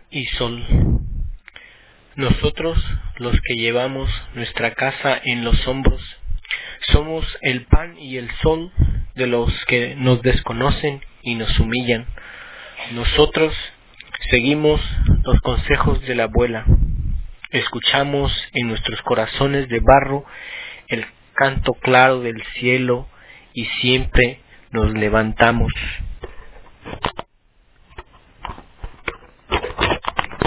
y sol. Nosotros, los que llevamos nuestra casa en los hombros, somos el pan y el sol de los que nos desconocen y nos humillan. Nosotros seguimos los consejos de la abuela. Escuchamos en nuestros corazones de barro el canto claro del cielo y siempre nos levantamos